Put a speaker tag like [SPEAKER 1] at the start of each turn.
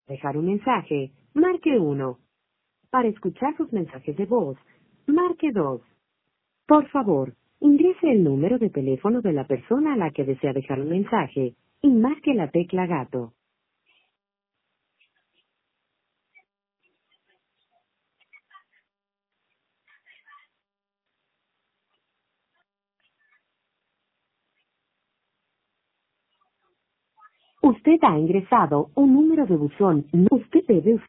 [SPEAKER 1] dejar un mensaje, marque 1. Para escuchar sus mensajes de voz, marque 2. Por favor, ingrese el número de teléfono de la persona a la que desea dejar un mensaje y marque la tecla gato. Usted ha ingresado un número de buzón. Usted debe